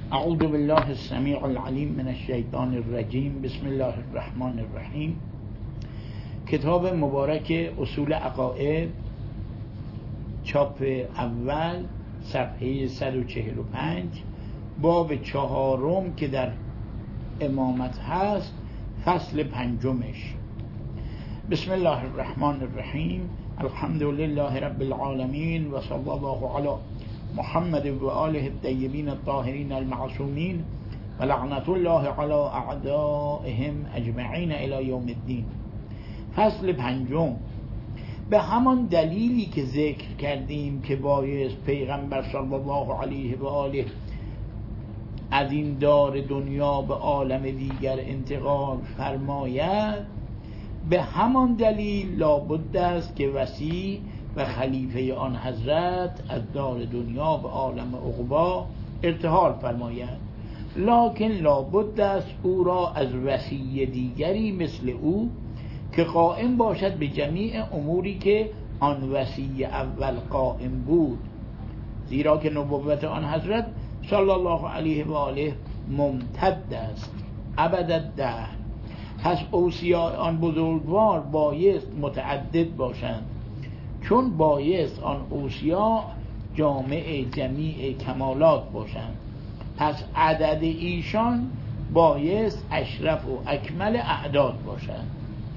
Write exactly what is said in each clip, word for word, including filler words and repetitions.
اعوذ بالله السمیع العلیم من الشیطان الرجیم. بسم الله الرحمن الرحیم. کتاب مبارک اصول عقاید، چاپ اول، صفحه صد و چهل و پنج، باب چهارم که در امامت هست، فصل پنجمش. بسم الله الرحمن الرحیم. الحمد لله رب العالمین و صلی الله علی محمد و آله الطیبین الطاهرین المعصومین و لعنت الله علی اعدائهم اجمعین الی یوم الدین. فصل پنجم. به همان دلیلی که ذکر کردیم که بایست پیغمبر صلی الله علیه و آله از این دار دنیا به عالم دیگر انتقال فرماید، به همان دلیل لابد است که وصی و خلیفه آن حضرت از دار دنیا به عالم عقبی ارتحال فرماید، لکن لابد است او را از وصی دیگری مثل او که قائم باشد به جمیع اموری که آن وصی اول قائم بود، زیرا که نبوت آن حضرت صلی الله علیه و آله ممتد است ابد دهر. پس اوصیاء آن بزرگوار بایست متعدد باشند، چون بایست آن اوصیاء جامع جمیع کمالات باشند. پس عدد ایشان بایست اشرف و اکمل اعداد باشند،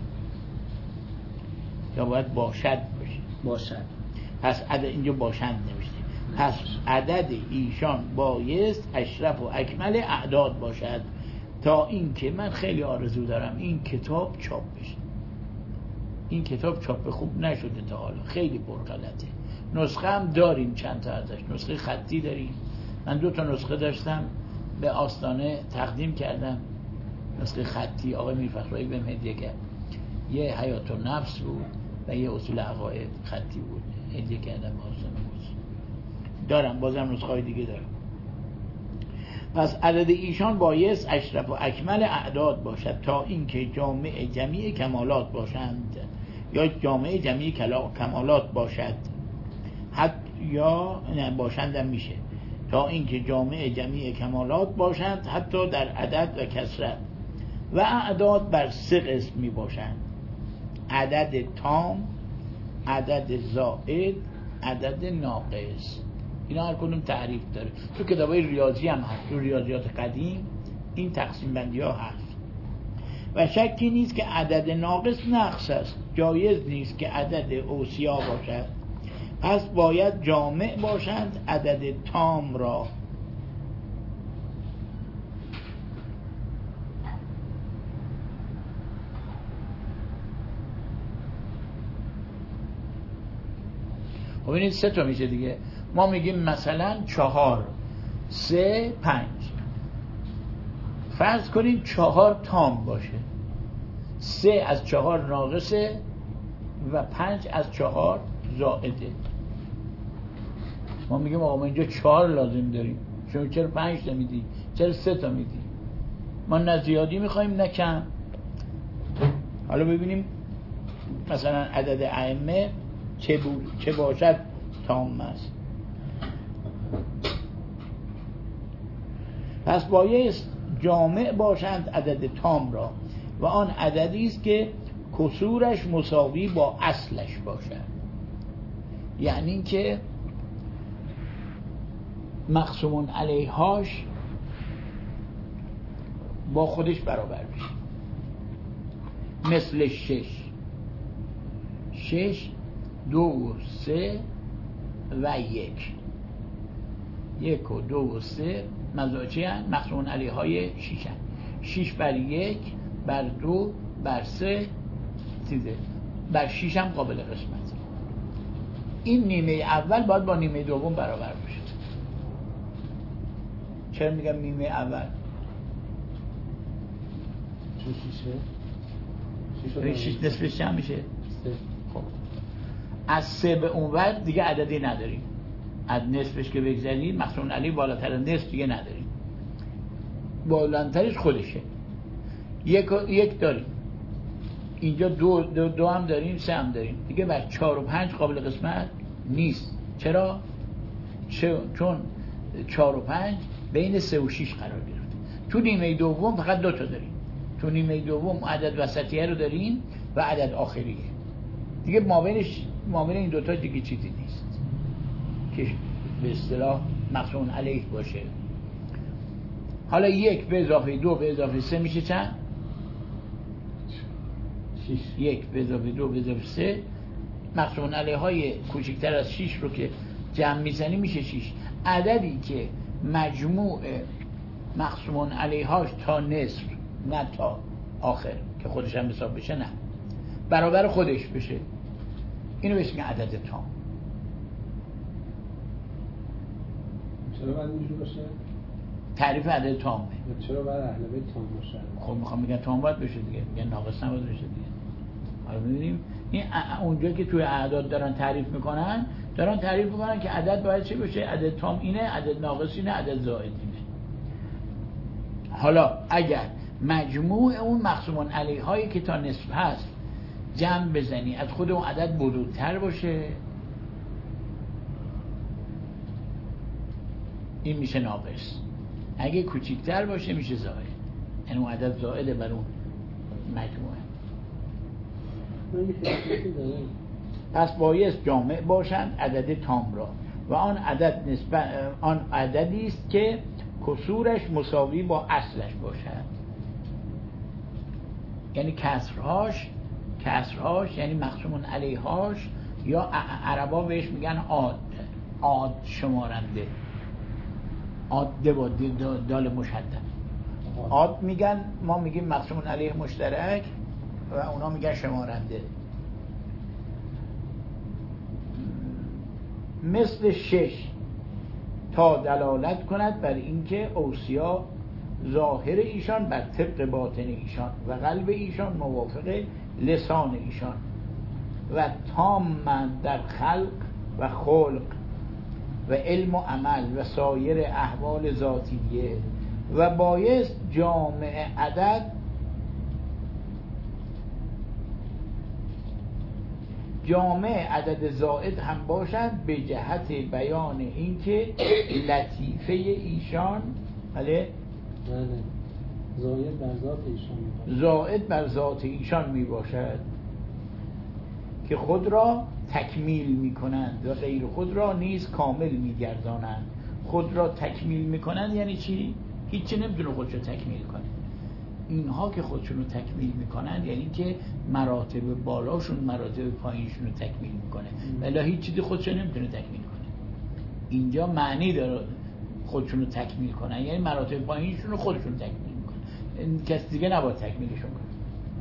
یا باید باشد باشه باشد. پس عدد اینجا باشند نوشته. پس عدد ایشان بایست اشرف و اکمل اعداد باشد، تا این که من خیلی آرزو دارم این کتاب چاپ بشه. این کتاب چاپ خوب نشده تا حالا، خیلی پرغلطه. نسخه هم داریم، چند تا ازش نسخه خطی داریم. من دو تا نسخه داشتم به آستانه تقدیم کردم، نسخه خطی آقای میرفخرایی بهم هدیه کرد. یه حیات النفس بود و یه اصول عقاید خطی بود، هدیه کردم به آستانه بود. دارم بازم نسخه های دیگه دارم. پس عدد ایشان بایست اشرف و اکمل اعداد باشد، تا اینکه جامع جمیع کمالات باشند، یا جامع جمیع کمالات باشد، حتی یا نه باشند میشه، تا اینکه جامع جمیع کمالات باشند حتی در عدد و کثرت. و اعداد بر سه قسم می باشند: عدد تام، عدد زائد، عدد ناقص. اینا هر کدوم تعریف داره. تو کتابای ریاضی هم هست، تو ریاضیات قدیم این تقسیم بندی ها هست. و شکی نیست که عدد ناقص نقص است، جایز نیست که عدد اوصیا باشد. پس باید جامع باشند عدد تام را. خب ببینید سه تا میشه دیگه. ما میگیم مثلا چهار، سه، پنج. فرض کنید چهار تام باشه، سه از چهار ناقصه و پنج از چهار زائده. ما میگیم آقا ما اینجا چهار لازم داریم، شما چرا پنج تا میدی؟ چرا سه تا میدی؟ ما نه زیادی میخوایم نه کم. حالا ببینیم مثلا عدد ائمه چه بود، چه باشد تام است. پس بایست جامع باشند عدد تام را، و آن عددی است که کسورش مساوی با اصلش باشد، یعنی که مقسومون علیهاش با خودش برابر بشه. مثل شش، شش، دو، سه و یک. یک و دو و سه مزاجی هست، مقسومون علیه های شیش هست. شیش بر یک، بر دو، بر سه، سیزه، بر شیش هم قابل قسمت. این نیمه اول باید با نیمه دوم برابر بشه. چرا میگم نیمه اول؟ چون شیشه شیش نصفش هم میشه سه. خب از سه به اون ور دیگه عددی نداریم. از نصفش که بگذاریم مقسوم علی بالاتر نصف دیگه نداریم، بالاترش خودشه. یک یک داریم اینجا، دو, دو دو هم داریم، سه هم داریم دیگه. بر چهار و پنج قابل قسمت نیست. چرا؟ چون چهار و پنج بین سه و شیش قرار گرفته. تو نیمه دوم فقط دو تا داریم، تو نیمه دوم عدد وسطیه رو داریم و عدد آخریه دیگه. مابینش مابین این دوتا دیگه چیزی نیست که به اصطلاح مقسوم علیه باشه. حالا یک به اضافه دو به اضافه سه میشه چند؟ شیش. یک به اضافه دو به اضافه سه، مقسوم علیه های کوچکتر از شیش رو که جمع میزنی میشه شیش. عددی که مجموع مقسوم علیه هاش تا نصف، نه تا آخر که خودش هم حساب بشه، نه برابر خودش بشه، اینو بهش میگن عدد تام. چرا باید اینجور باشه؟ تعریف عدد تامه. چرا باید اهل بیت تام باشه؟ خب میخوام میگن تام باید بشه دیگه، میگن ناقص نباید بشه دیگه. حالا می‌بینیم این اونجا که توی اعداد دارن تعریف میکنن، دارن تعریف میکنن که عدد باید چه باشه؟ عدد تام اینه، عدد ناقص اینه، عدد زائد اینه. حالا اگر مجموع اون مقسوم علیه هایی که تا نصف هست جمع بزنی از خود اون عدد بزرگتر باشه، این میشه ناقص. اگه کوچیکتر باشه میشه زائد، یعنی اون عدد زائده بر اون مجموعه. پس بایست جامع باشند عدد تام را و آن عدد نسبت آن عددی است که کسورش مساوی با اصلش باشد. یعنی کسرهاش کسرهاش یعنی مقسوم علیهاش، یا عربا بهش میگن عاد، عاد شمارنده، عاده با دال مشدد عاد میگن، ما میگیم مقسوم علیه مشترک و اونا میگن شمارنده. مثل شش تا دلالت کند بر اینکه اوصیا ظاهر ایشان بر طبق باطن ایشان و قلب ایشان موافق لسان ایشان و تام در خلق و خلق و علم و عمل و سایر احوال ذاتیه. و بایست جامع عدد جامع عدد زائد هم باشند به جهت بیان اینکه لطیفه ایشان بله زائد بر ذات ایشان زائد بر ذات ایشان می باشد که خود را تکمیل می کنند و غیر خود را نیز کامل می گردانند. خود را تکمیل می کنند یعنی چی؟ هیچی نمیتونه خودش رو تکمیل کنه. اینها که خودشون رو تکمیل میکنن یعنی که مراتب بالاشون مراتب پایینشون رو تکمیل میکنه، ولی هیچ چیزی خودش نمیتونه تکمیل کنه. اینجا معنی داره خودشون رو تکمیل کنن، یعنی مراتب پایینشون رو خودشون تکمیل میکنن، کس دیگه نباید تکمیلشون کنه.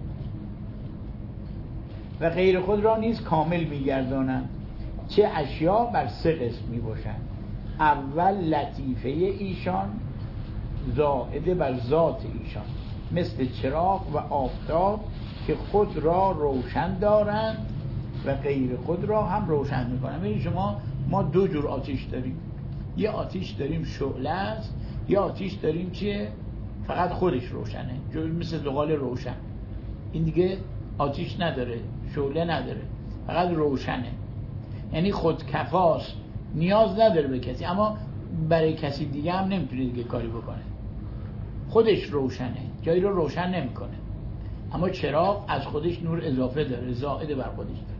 و غیر خود را نیز کامل میگردانن. چه اشیا بر سه قسم میباشند. اول لطیفه ایشان زائده بر ذات ایشان، مثل چراغ و آفتاب که خود را روشن دارند و غیر خود را هم روشن میکنند. ببینید شما، ما دو جور آتش داریم، یه آتش داریم شعله است، یه آتش داریم چیه؟ فقط خودش روشنه، مثل زغال روشن. این دیگه آتش نداره، شعله نداره، فقط روشنه، یعنی خودکفاست، نیاز نداره به کسی، اما برای کسی دیگه هم نمیتونه دیگه کاری بکنه. خودش روشنه، جایی رو روشن نمیکنه. اما چراغ از خودش نور اضافه داره، زائد بر خودش داره،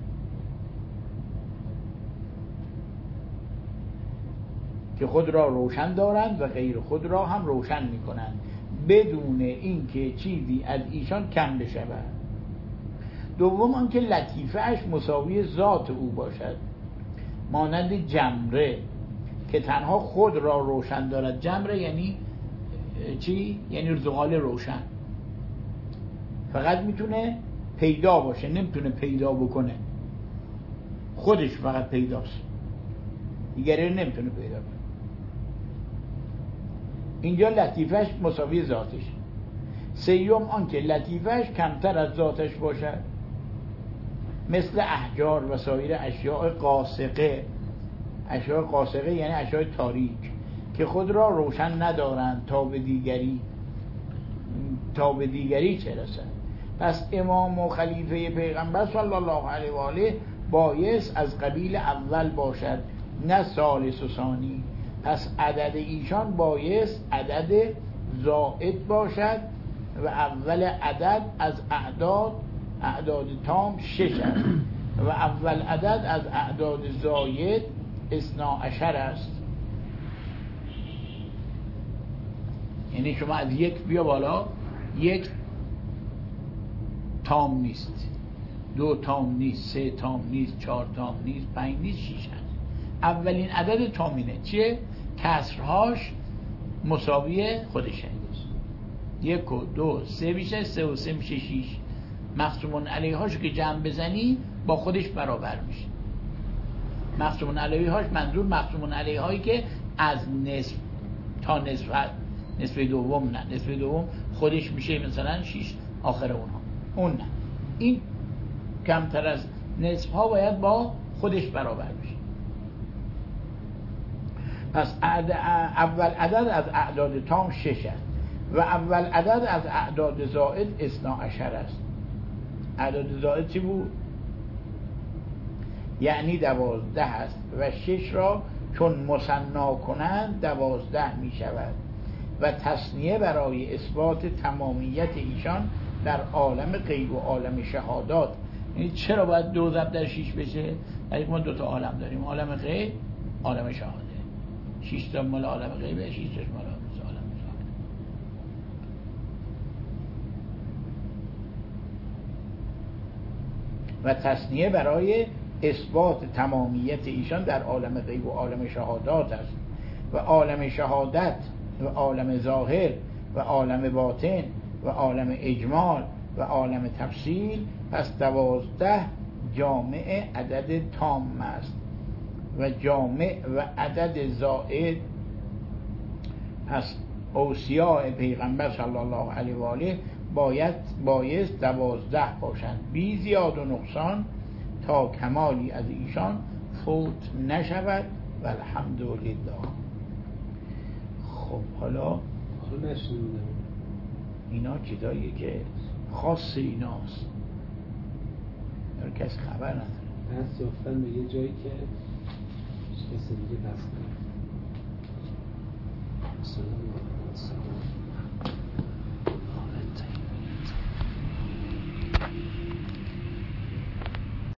که خود را روشن دارند و غیر خود را هم روشن میکنند بدون اینکه چیزی از ایشان کم بشود. دوم آنکه لطیفه‌اش مساوی ذات او باشد، مانند جمره که تنها خود را روشن دارد. جمره یعنی چی؟ یعنی زغال روشن، فقط میتونه پیدا باشه، نمیتونه پیدا بکنه، خودش فقط پیداست، دیگری نمیتونه پیدا کنه. اینجا لطیفه‌اش مساوی ذاتش. سیوم آنکه لطیفه‌اش کمتر از ذاتش باشد، مثل احجار و سایر اشیاء قاصقه. اشیاء قاصقه یعنی اشیاء تاریک که خود را روشن ندارند تا به دیگری تا به دیگری چه رسند. پس امام و خلیفه پیغمبر صلی الله علیه و آله بایست از قبیل اول باشد، نه ثالث و ثانی. پس عدد ایشان بایست عدد زائد باشد و اول عدد از اعداد اعداد تام شش است و اول عدد از اعداد زاید اثنا عشر است. یعنی شما از یک بیا بالا، یک تام نیست، دو تام نیست، سه تام نیست، چهار تام نیست، پنج نیست، شیش هست. اولین عدد تامینه چیه؟ کسرهاش مساوی خودشه. یک و دو سه میشه، سه و سه میشه شیش. مقسومون علیه هاشو که جمع بزنی با خودش برابر میشه. مقسومون علیه هاش منظور مقسومون علیه هایی که از نصف تا نصف نصف دوم نه نصف دوم خودش میشه مثلا شیش آخر اونها، اون نه، این کمتر از نصف ها باید با خودش برابر بشه. پس اول عدد از اعداد تام شش است و اول عدد از اعداد زائد اثنا عشر است. اعداد زائد چی بود؟ یعنی دوازده است و شش را چون مثنا کنند دوازده می شود و تثنیه برای اثبات تمامیت ایشان در عالم غیب و عالم شهادات. یعنی چرا باید دو ضرب در شیش بشه؟ یعنی ما دو تا عالم داریم، عالم غیب، عالم شهادت. شش تا مال عالم غیبه، شش تا مال عالم شهادت. و تثنیه برای اثبات تمامیت ایشان در عالم غیب و عالم شهادات است و عالم شهادت و عالم ظاهر و عالم باطن و عالم اجمال و عالم تفصیل. پس دوازده جامع عدد تام است و جامع و عدد زائد. پس اوصیاء پیغمبر صلی الله علیه و آله باید بایست دوازده باشند بی زیاد و نقصان تا کمالی از ایشان فوت نشود و الحمدلله. خب حالا اینا چیزاییه که خاص ایناست، هر کس خبر نداره. دست یافتن به یه جایی که کسی دیگه دست نداره.